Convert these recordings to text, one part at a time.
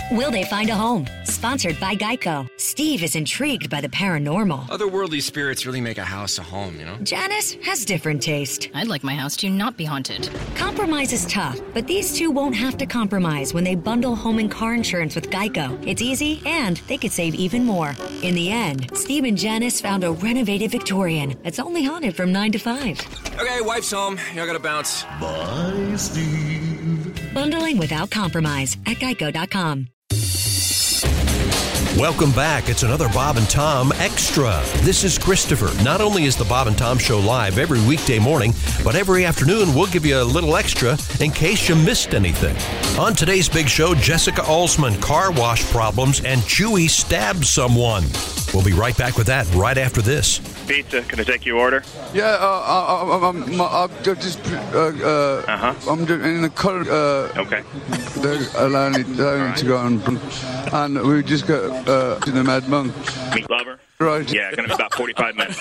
Will they find a home? Sponsored by Geico. Steve is intrigued by the paranormal. Otherworldly spirits really make a house a home, you know? Janice has different taste. I'd like my house to not be haunted. Compromise is tough, but these two won't have to compromise when they bundle home and car insurance with Geico. It's easy, and they could save even more. In the end, Steve and Janice found a renovated Victorian that's only haunted from 9 to 5. Okay, wife's home. I gotta bounce. Bye, Steve. Bundling without compromise at Geico.com. Welcome back. It's another Bob and Tom Extra. This is Christopher. Not only is the Bob and Tom Show live every weekday morning, but every afternoon we'll give you a little extra in case you missed anything. On today's big show, Jessica Alsman, car wash problems, and Chewy stabs someone. We'll be right back with that right after this. Pizza, can I take your order? Yeah, I'm doing in the car. Okay. They're allowing to go on, and we just got to the Mad Monk. Meat lover? Right. Yeah, gonna be about 45 minutes.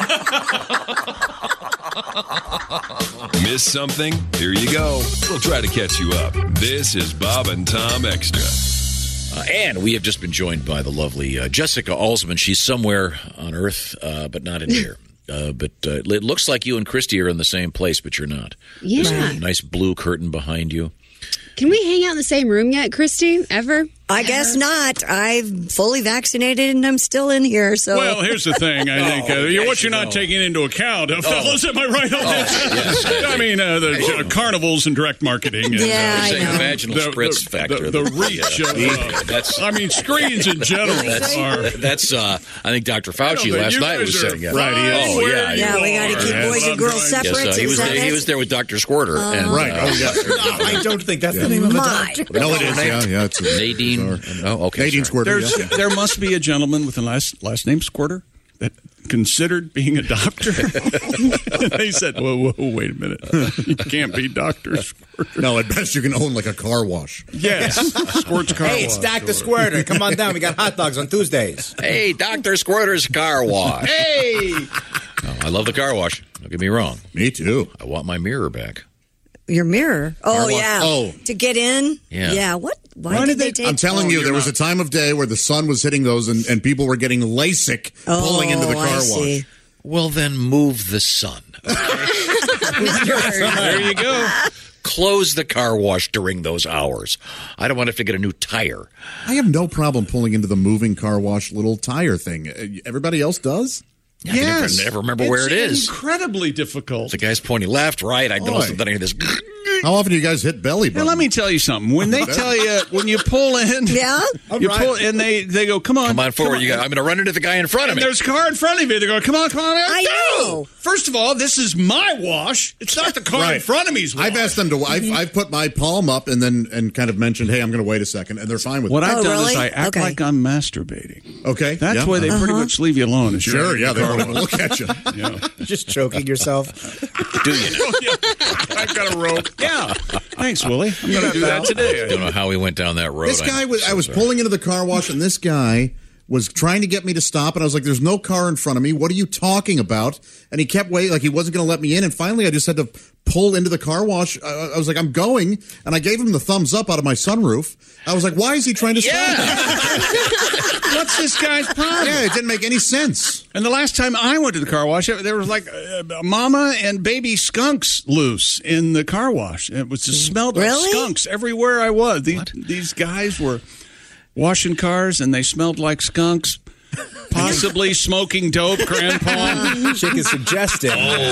Miss something? Here you go. We'll try to catch you up. This is Bob and Tom Extra. And we have just been joined by the lovely Jessica Alsman. She's somewhere on Earth, but not in here. But it looks like you and Christy are in the same place, but you're not. Yeah. There's a nice blue curtain behind you. Can we hang out in the same room yet, Christy? Ever? I guess not. I'm fully vaccinated and I'm still in here. So, well, here's the thing. I think what you're not taking into account, fellas, am I right on this? Yes. I mean, the carnivals and direct marketing. And, I know. Vaginal spritz factor. The reach of, that's. I mean, screens in general are. That's. I think Dr. Fauci last night was saying that. Right. Yeah, we got to keep boys and girls separate. Yes, he was there with Dr. Squirter. Right. I don't think that's the name of a doctor. No, it is. Yeah, it's Nadine. Okay. Nadine Squirter. There must be a gentleman with a last name Squirter that considered being a doctor. They said, whoa, wait a minute. You can't be Dr. Squirter. No, at best you can own like a car wash. Yes. Squirt's car wash. Hey, it's Dr. Squirter. Come on down. We got hot dogs on Tuesdays. Hey, Dr. Squirter's car wash. Hey! I love the car wash. Don't get me wrong. Me too. I want my mirror back. Your mirror. Oh, yeah. Oh. To get in? Yeah. What? Why did they take? I'm telling you, there was a time of day where the sun was hitting those and people were getting LASIK pulling into the car wash. Well, then move the sun. There you go. Close the car wash during those hours. I don't want to have to get a new tire. I have no problem pulling into the moving car wash little tire thing. Everybody else does? Yes. I never remember where it is. It's incredibly difficult. The guy's pointing left, right. I don't then I hear this. How often do you guys hit belly button? Now, let me tell you something. When they tell you, when you pull in, pull, and they go, come on forward. I'm going to run into the guy in front of me. There's a car in front of you. They go, come on. I know. First of all, this is my wash. It's not the car in front of me's wash. I've asked them to. I've put my palm up and kind of mentioned, hey, I'm going to wait a second, and they're fine with it. What I've done is I act like I'm masturbating. Okay, that's why they pretty much leave you alone. Sure, yeah, they want to look at you. Just choking yourself. Do you know? I've got a rope. Yeah. Thanks, Willie. I'm going to do that today. I don't know how we went down that road. This guy I was pulling into the car wash, and this guy was trying to get me to stop, and I was like, there's no car in front of me. What are you talking about? And he kept waiting, like he wasn't going to let me in, and finally I just had to pull into the car wash. I was like, I'm going, and I gave him the thumbs up out of my sunroof. I was like, why is he trying to stop me? What's this guy's problem? Yeah, it didn't make any sense. And the last time I went to the car wash, there was like mama and baby skunks loose in the car wash. It was just smelled like skunks everywhere I was. These guys were washing cars, and they smelled like skunks. Possibly smoking dope, Grandpa. Chick is suggestive.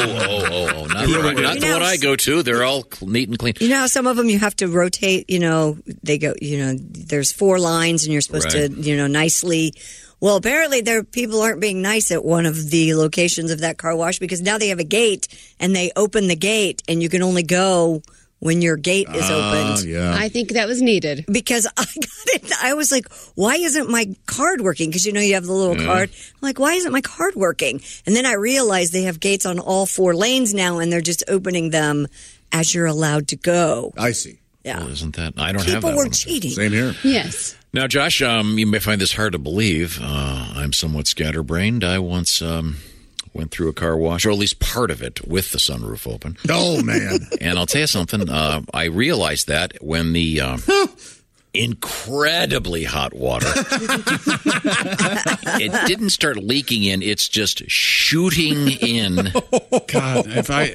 Oh. Not the one I go to. They're all neat and clean. You know how some of them you have to rotate, they go, there's 4 lines and you're supposed to, nicely. Well, apparently people aren't being nice at one of the locations of that car wash because now they have a gate and they open the gate and you can only go when your gate is opened. Yeah. I think that was needed. Because I got it. I was like, why isn't my card working? Because, you have the little card. I'm like, why isn't my card working? And then I realized they have gates on all 4 lanes now, and they're just opening them as you're allowed to go. I see. Yeah. Well, isn't that? I don't have that. People were one. cheating. Same here. Yes. Now, Josh, you may find this hard to believe. I'm somewhat scatterbrained. I once went through a car wash, or at least part of it, with the sunroof open. Oh, man. And I'll tell you something. I realized that when the incredibly hot water. It didn't start leaking in; it's just shooting in. God,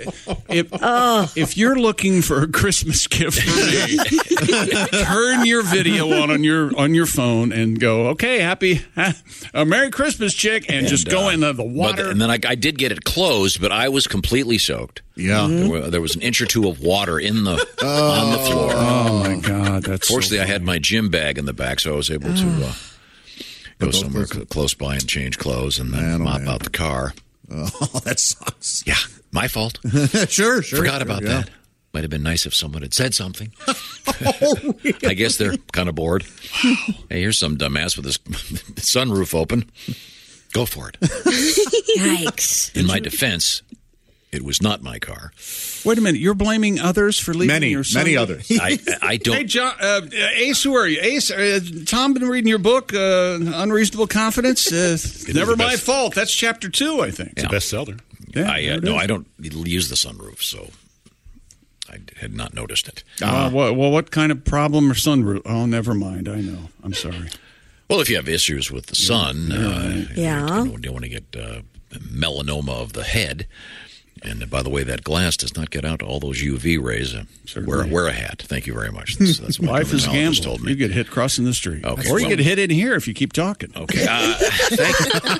if you're looking for a Christmas gift for me, turn your video on your phone and go, okay, Merry Christmas, chick, and just go in the water. And then I did get it closed, but I was completely soaked. Yeah, there was an inch or two of water on the floor. Oh my God, that's. Fortunately, I had my gym bag in the back, so I was able to go somewhere close by and change clothes and then mop out the car. Oh, that sucks. Yeah, my fault. Sure. Forgot about that. Might have been nice if someone had said something. I guess they're kind of bored. Hey, here's some dumbass with his sunroof open. Go for it. Yikes. In my defense, it was not my car. Wait a minute. You're blaming others for leaving your son? Many others. I don't. Hey, John, Ace, who are you? Ace, Tom been reading your book, Unreasonable Confidence? Never my fault. That's chapter 2, I think. It's a bestseller. Yeah, I don't use the sunroof, so I had not noticed it. What kind of problem or sunroof? Oh, never mind. I know. I'm sorry. Well, if you have issues with the sun, you don't want to get melanoma of the head. And by the way, that glass does not get out all those UV rays. Wear a hat. Thank you very much. That's what life is a gamble. Told me. You get hit crossing the street. Okay, or you get hit in here if you keep talking. Okay. Thank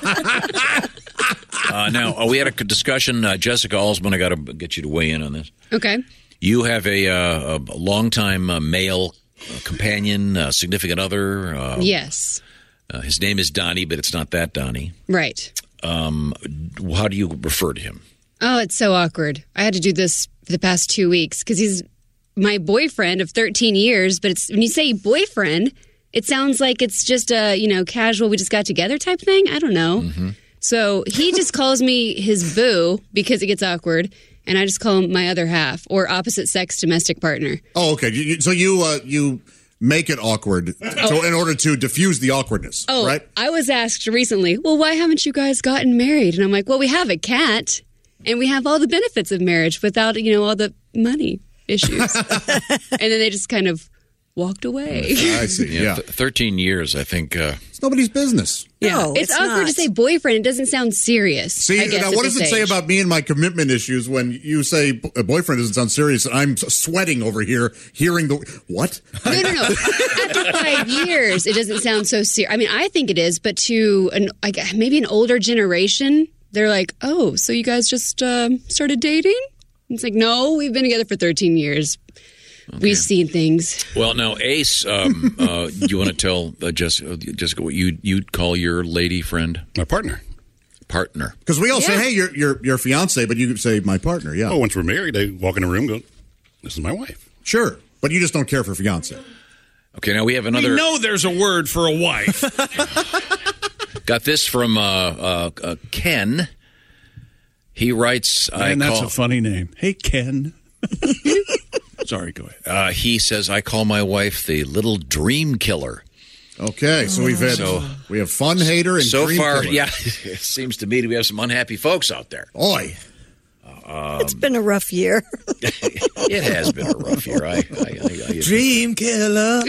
you. Now, we had a discussion. Jessica Alsman, I got to get you to weigh in on this. Okay. You have a longtime male companion, significant other. Yes. His name is Donnie, but it's not that Donnie. Right. How do you refer to him? Oh, it's so awkward. I had to do this for the past 2 weeks because he's my boyfriend of 13 years. But when you say boyfriend, it sounds like it's just a, casual, we just got together type thing. I don't know. Mm-hmm. So he just calls me his boo because it gets awkward. And I just call him my other half or opposite sex domestic partner. Oh, okay. So you make it awkward so in order to diffuse the awkwardness, right? I was asked recently, well, why haven't you guys gotten married? And I'm like, well, we have a cat. And we have all the benefits of marriage without, all the money issues. And then they just kind of walked away. I see. Yeah. 13 years, I think. It's nobody's business. Yeah. No, it's awkward not. to say boyfriend. It doesn't sound serious. See, I guess, now what does it say about me and my commitment issues when you say a boyfriend doesn't sound serious and I'm sweating over here hearing what? No. After 5 years, it doesn't sound so serious. I mean, I think it is, but to maybe an older generation, they're like, oh, so you guys just started dating? It's like, no, we've been together for 13 years. Okay. We've seen things. Well, now, Ace, you want to tell Jessica what you'd call your lady friend? My partner. Partner. Because we all say, hey, your fiance, but you say my partner, yeah. Oh, once we're married, I walk in a room and go, this is my wife. Sure, but you just don't care for fiance. Okay, now we have another. We know there's a word for a wife. Got this from Ken. He writes... that's a funny name. Hey, Ken. Sorry, go ahead. He says, I call my wife the little dream killer. Okay, so we have fun hater and so dream far, killer. yeah, it seems to me we have some unhappy folks out there. Oi. It's been a rough year. It has been a rough year. Dream killer.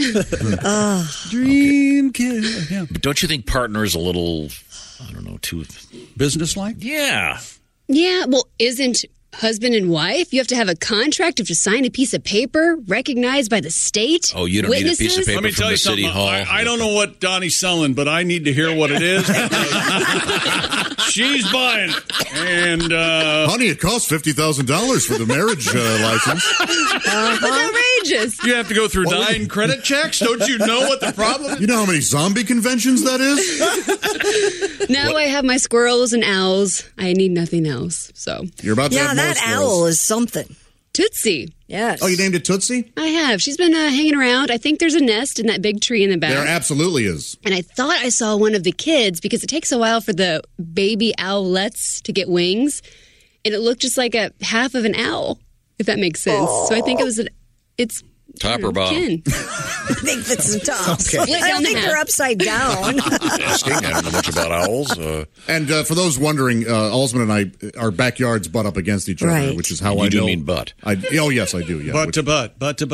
Dream killer. Yeah. But don't you think partner is a little, I don't know, too businesslike? Yeah. Yeah, well, isn't husband and wife? You have to have a contract. You have to sign a piece of paper recognized by the state. Oh, you don't Witnesses? need a piece of paper Let me from tell the you city something. hall. I don't know what Donnie's selling, but I need to hear what it is. She's buying it. And, honey, it costs $50,000 for the marriage license. That's outrageous. You have to go through 9 credit checks? Don't you know what the problem is? You know how many zombie conventions that is? Now I have my squirrels and owls. I need nothing else. So you're about to have more that squirrels. owl is something. Tootsie. Yes. Oh, you named it Tootsie? I have. She's been hanging around. I think there's a nest in that big tree in the back. There absolutely is. And I thought I saw one of the kids because it takes a while for the baby owlets to get wings. And it looked just like a half of an owl, if that makes sense. Aww. So I think it's top or bottom? I think it's the top. Okay. I don't think they're upside down. Asking. I don't know much about owls. And for those wondering, Alsman and I, our backyards butt up against each other, Right. which is how you I do know. mean butt. Oh, yes, I do. Yeah. Butt to butt. I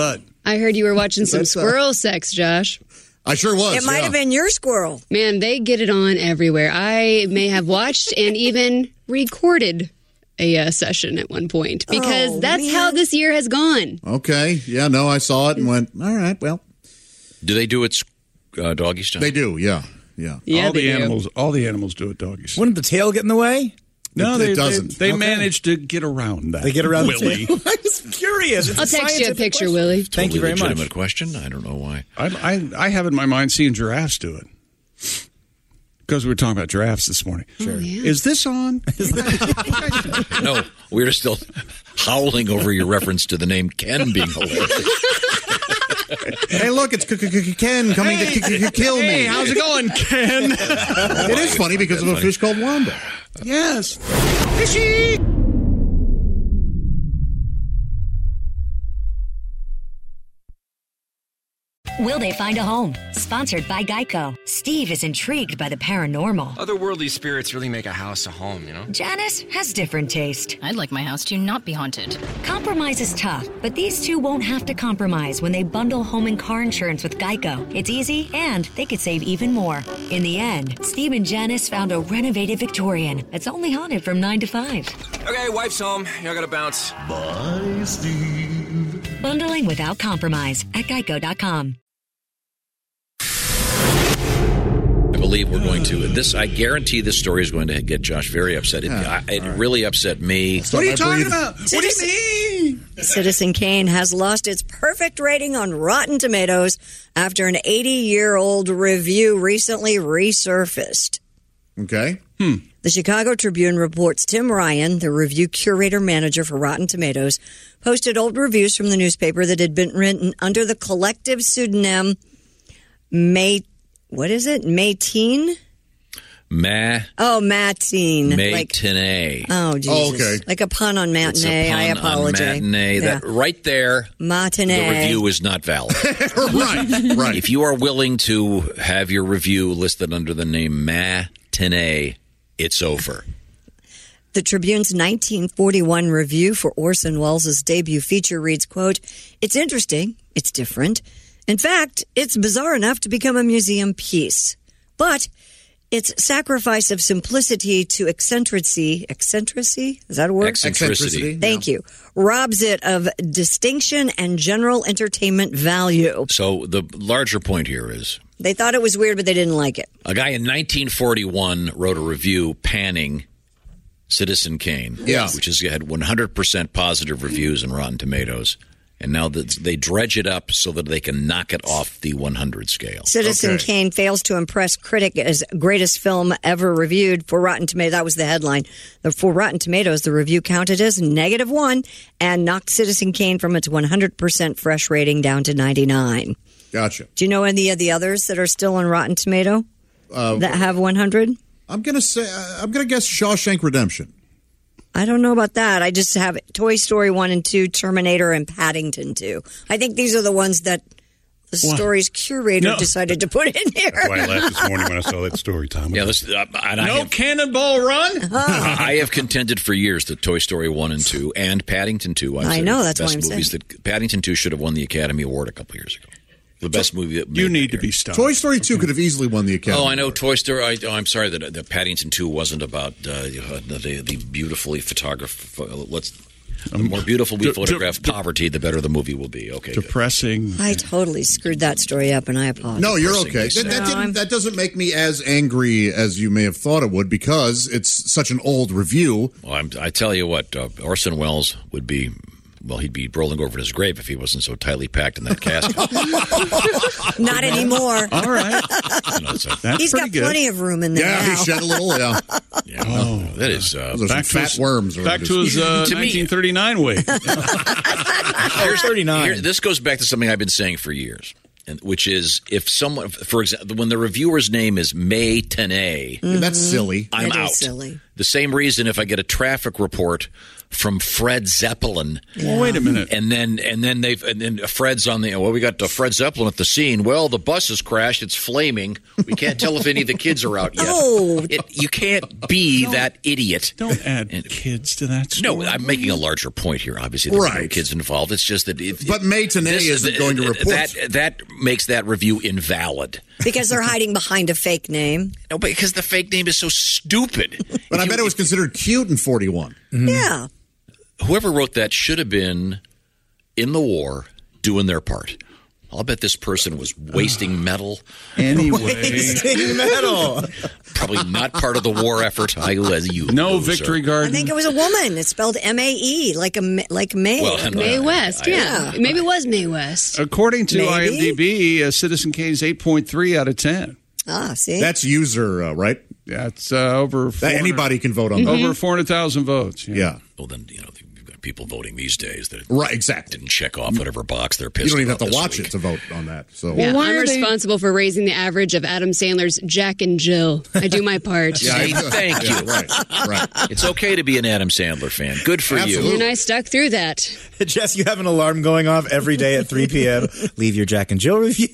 I heard you were watching some squirrel sex, Josh. I sure was. It might have been your squirrel. Man, they get it on everywhere. I may have watched and even recorded a session at one point because that's how this year has gone. Okay. Yeah, no, I saw it and went, all right, well. Do they do it doggy style? They do, yeah. Yeah. All the animals do it doggy style. Wouldn't the tail get in the way? No, it doesn't. They managed to get around that. They get around Willie. I was curious. I'll text you a picture, Willie. Thank you very much. Legitimate question. I don't know why. I have in my mind seeing giraffes do it. Because we were talking about giraffes this morning. Sure. Oh, yeah. Is this on? No, we're still howling over your reference to the name Ken being hilarious. Hey, look, it's Ken coming to kill me. Hey, how's it going, Ken? It is funny because of a fish called Wanda. Yes. Fishy! Will they find a home? Sponsored by Geico. Steve is intrigued by the paranormal. Otherworldly spirits really make a house a home, you know? Janice has different taste. I'd like my house to not be haunted. Compromise is tough, but these two won't have to compromise when they bundle home and car insurance with Geico. It's easy, and they could save even more. In the end, Steve and Janice found a renovated Victorian that's only haunted from 9 to 5. Okay, wife's home. I gotta bounce. Bye, Steve. Bundling without compromise at geico.com. I believe we're going to this. I guarantee this story is going to get Josh very upset. It really upset me. What are you talking about? What do you mean? Citizen Kane has lost its perfect rating on Rotten Tomatoes after an 80-year-old review recently resurfaced. Okay. The Chicago Tribune reports Tim Ryan, the review curator-manager for Rotten Tomatoes, posted old reviews from the newspaper that had been written under the collective pseudonym Mateen? Mateen. Matinee. Oh, Jesus. Oh, okay. Like a pun on matinee. It's a pun I apologize. on matinee. Yeah. That right there, matinee. the review is not valid. Right. If you are willing to have your review listed under the name matinee, it's over. The Tribune's 1941 review for Orson Welles' debut feature reads, quote, "It's interesting. It's different. In fact, it's bizarre enough to become a museum piece. But its sacrifice of simplicity to eccentricity, is that a word? Eccentricity. Thank you. Robs it of distinction and general entertainment value." So the larger point here is They thought it was weird, but they didn't like it. a guy in 1941 wrote a review panning Citizen Kane, which has had 100% positive reviews in Rotten Tomatoes. And now they dredge it up so that they can knock it off the 100 scale. Citizen Kane fails to impress critic as greatest film ever reviewed for Rotten Tomatoes. That was the headline. For Rotten Tomatoes, the review counted as -1 and knocked Citizen Kane from its 100% fresh rating down to 99. Gotcha. Do you know any of the others that are still on Rotten Tomato that have 100? I'm going to guess Shawshank Redemption. I don't know about that. I just have Toy Story 1 and 2, Terminator, and Paddington 2. I think these are the ones that the story's curator decided to put in here. That's why I laughed this morning when I saw that story, Tom. Yeah, Cannonball Run? I have contended for years that Toy Story 1 and 2 and Paddington 2. I know, that's why I'm movies saying. That Paddington 2 should have won the Academy Award a couple years ago. The best movie that you need to be stopped. Toy Story 2 could have easily won the Academy. Oh, I know. Toy Story. I'm sorry that Paddington 2 wasn't about the beautifully photographed. The more beautiful we photograph poverty, the better the movie will be. Okay. Depressing. I totally screwed that story up, and I apologize. No, you're okay. That doesn't make me as angry as you may have thought it would because it's such an old review. Well, I tell you what, Orson Welles would be. Well, he'd be rolling over in his grave if he wasn't so tightly packed in that casket. Not anymore. All right. He's got plenty of room in there now. He shed a little, that is... fat worms. Back to his 1939 weight. Here's 39. This goes back to something I've been saying for years, which is if someone, for example, when the reviewer's name is Matinee... That's silly. I'm out. Silly. The same reason if I get a traffic report from Fred Zeppelin. Well, wait a minute. And then Fred's on the, we got Fred Zeppelin at the scene. Well, the bus has crashed. It's flaming. We can't tell if any of the kids are out yet. Oh. You can't be that idiot. Don't add kids to that story. No, I'm making a larger point here. Obviously, there's no kids involved. It's just that. But May Tanay isn't going to report. That makes that review invalid. Because they're hiding behind a fake name. No, because the fake name is so stupid. But I bet it was considered cute in 41. Mm-hmm. Yeah. Whoever wrote that should have been in the war doing their part. I'll bet this person was wasting metal. Anyway. Wasting metal. Probably not part of the war effort. No Victory Garden. I think it was a woman. It's spelled M-A-E, like May. Well, Mae West, yeah. Maybe it was Mae West. According to Maybe. IMDb, Citizen Kane's 8.3 out of 10. Ah, see? That's user, right? Yeah, it's over. Anybody can vote on that. Over 400,000 votes. Yeah. Well, then, you've got people voting these days that exactly. didn't check off whatever box they're pissed You don't even have about to watch week. it to vote on that. So Yeah, I'm responsible for raising the average of Adam Sandler's Jack and Jill. I do my part. See, thank you. Right. It's okay to be an Adam Sandler fan. Good for you. And I stuck through that. Jess, you have an alarm going off every day at 3 p.m. Leave your Jack and Jill review.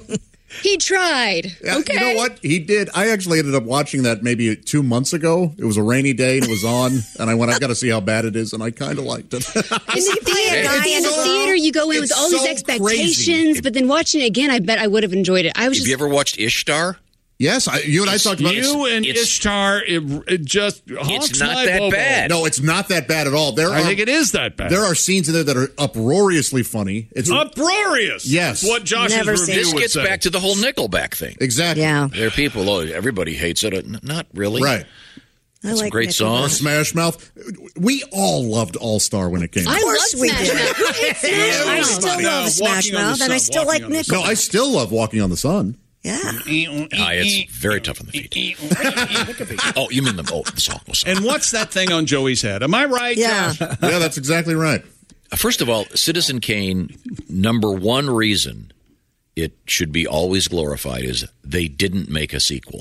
He tried. Yeah, okay. You know what? He did. I actually ended up watching that maybe 2 months ago. It was a rainy day and it was on. And I went, I've got to see how bad it is. And I kind of liked it. In the theater, you go in with all these expectations, but then watching it again, I bet I would have enjoyed it. Have you ever watched Ishtar? Yes, you and I talked about it. You and Ishtar, it just honks It's not my that bubble. bad. No, it's not that bad at all. I think it is that bad. There are scenes in there that are uproariously funny. It's uproarious. Yes. What Josh's Never review seen This would gets say. back to the whole Nickelback thing. Exactly. Yeah. There are people, everybody hates it. Not really. Right. It's a great Nickelback. song. Smash Mouth. We all loved All Star when it came out. Of course we did. I still Everybody. love Smash Walking on the Mouth, and I Sun, still like Walking on the Nickelback. No, I still love Walking on the Sun. Yeah. It's very tough on the feet. Oh, you mean the song? And what's that thing on Joey's head? Am I right? Yeah. Josh? Yeah, that's exactly right. First of all, Citizen Kane, number one reason it should be always glorified is they didn't make a sequel.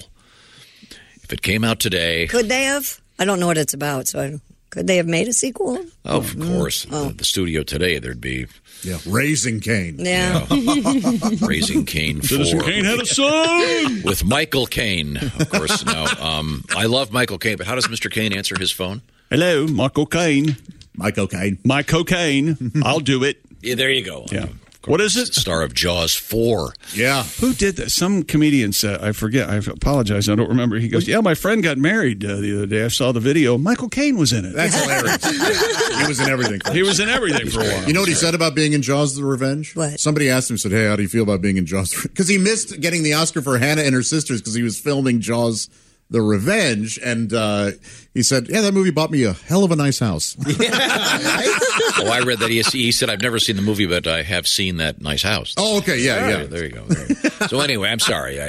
If it came out today... Could they have? I don't know what it's about, so could they have made a sequel? Oh, of course. The studio today, there'd be... Yeah, Raising Kane. Yeah. Raising Kane 4. Citizen Kane had a son! With Michael Caine, of course. Now, I love Michael Caine, but how does Mr. Caine answer his phone? Hello, Michael Caine. My cocaine. My cocaine. I'll do it. Yeah, there you go. Yeah. What is it? Star of Jaws 4. Yeah. Who did that? Some comedian said, I forget. I apologize. I don't remember. He goes, yeah, my friend got married the other day. I saw the video. Michael Caine was in it. That's hilarious. He was in everything. He was in everything for a while. You know what he said about being in Jaws the Revenge? What? Somebody asked him, said, hey, how do you feel about being in Jaws? Because he missed getting the Oscar for Hannah and Her Sisters because he was filming Jaws the Revenge. And he said, yeah, that movie bought me a hell of a nice house. Oh, I read that. He said, I've never seen the movie, but I have seen that nice house. Oh, okay. Yeah, yeah. There you go. So anyway, I'm sorry.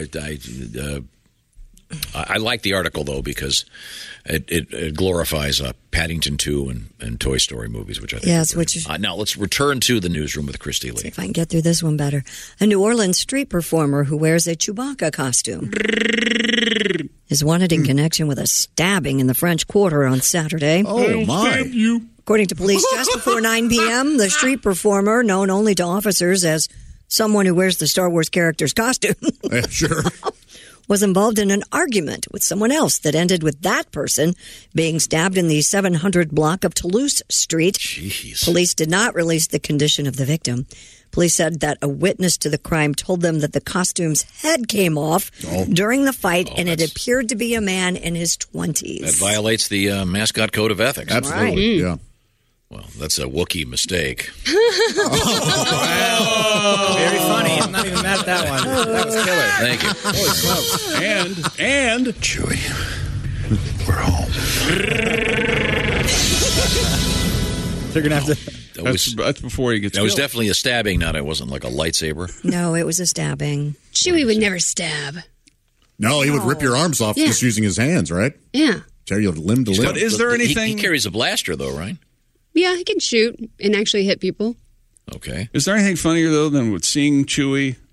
I like the article, though, because it glorifies Paddington 2 and Toy Story movies, which I think Yes, which is... now let's return to the newsroom with Christy Lee. If I can get through this one better. A New Orleans street performer who wears a Chewbacca costume is wanted in connection with a stabbing in the French Quarter on Saturday. Oh, my. According to police, just before 9 p.m., the street performer, known only to officers as someone who wears the Star Wars character's costume, Yeah, sure. was involved in an argument with someone else that ended with that person being stabbed in the 700 block of Toulouse Street. Jeez. Police did not release the condition of the victim. Police said that a witness to the crime told them that the costume's head came off during the fight, and it appeared to be a man in his 20s. That violates the mascot code of ethics. Absolutely, yeah. Well, that's a Wookiee mistake. Very funny. I'm not even mad at that one. That was killer. Thank you. Holy smokes. And Chewie, we're home. They're going to have to... that's before he gets That was killed. definitely a stabbing, it wasn't like a lightsaber. No, it was a stabbing. Chewie would never stab. No, he would rip your arms off just using his hands, right? Yeah. Tear you limb to limb. But is there anything... He carries a blaster, though, right? Yeah, he can shoot and actually hit people. Okay. Is there anything funnier, though, than with seeing Chewie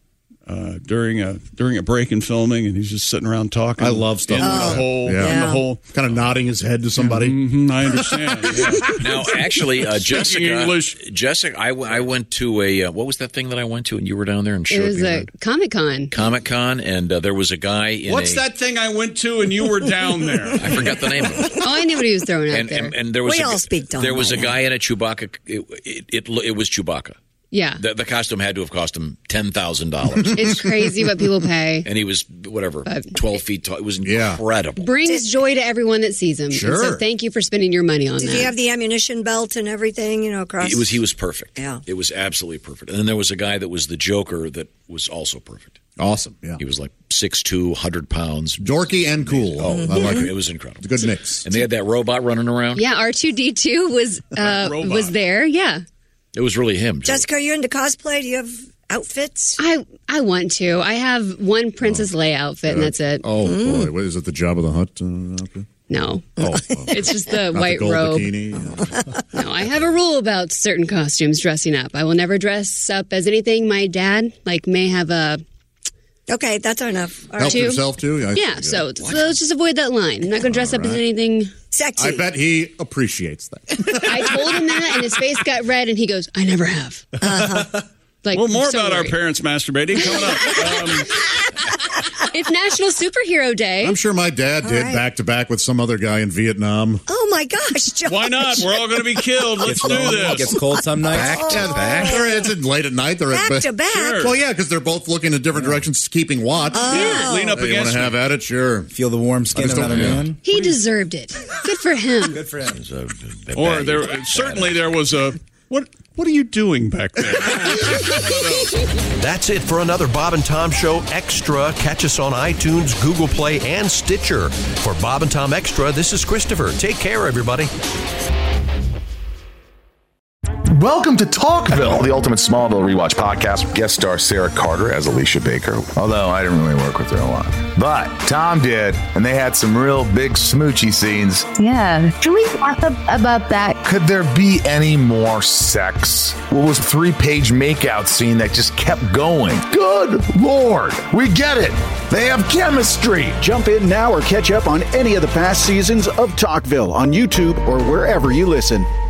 during a break in filming, and he's just sitting around talking. I love stuff. In the hole, kind of nodding his head to somebody. I understand. Now, actually, Jessica, I went to a what was that thing that I went to, and you were down there and showed me? It was a Comic-Con. Comic-Con, and there was a guy in What's that thing I went to, and you were down there? I forgot the name of it. Oh, I knew what he was throwing out there. And there was all speak Don there was a now. guy in a Chewbacca. It was Chewbacca. Yeah. The costume had to have cost him $10,000. It's crazy what people pay. And he was, 12 feet tall. It was incredible. Brings joy to everyone that sees him. Sure. And so thank you for spending your money on that. Did he have the ammunition belt and everything, across? He was perfect. Yeah. It was absolutely perfect. And then there was a guy that was the Joker that was also perfect. Awesome. Yeah. He was like 6'2", 100 pounds. Dorky and cool. Oh, I like it. It was incredible. It's a good mix. And they had that robot running around. Yeah, R2-D2 was there. Yeah. It was really him. Jessica, are you into cosplay? Do you have outfits? I want to. I have one Princess Leia outfit, and that's it. Oh, boy. What, is it the Jabba the Hutt outfit? No. Oh. It's just the Not white the gold robe. bikini. No, I have a rule about certain costumes dressing up. I will never dress up as anything. My dad, may have a... Okay, that's enough. Help himself, too? Yeah, so let's just avoid that line. I'm not going to dress up as anything... Sexy. I bet he appreciates that. I told him that, and his face got red, and he goes, I never have. More about our parents masturbating coming up. It's National Superhero Day. I'm sure my dad did back-to-back with some other guy in Vietnam. Oh, my gosh, Josh. Why not? We're all going to be killed. Let's do this. It gets cold some nights. Back-to-back. It's late at night. They're Back-to-back? Sure. Well, yeah, because they're both looking in different directions, keeping watch. Yeah, lean up You want against to have at it? Sure. Feel the warm skin of another man. He deserved it. Good for him. Good for him. Or there was a... What are you doing back there? That's it for another Bob and Tom Show Extra. Catch us on iTunes, Google Play, and Stitcher. For Bob and Tom Extra, this is Christopher. Take care, everybody. Welcome to Talkville, the ultimate Smallville rewatch podcast. Guest star Sarah Carter as Alicia Baker, although I didn't really work with her a lot. But Tom did, and they had some real big smoochy scenes. Yeah. Can we talk about that? Could there be any more sex? What was a 3-page makeout scene that just kept going? Good Lord, we get it. They have chemistry. Jump in now or catch up on any of the past seasons of Talkville on YouTube or wherever you listen.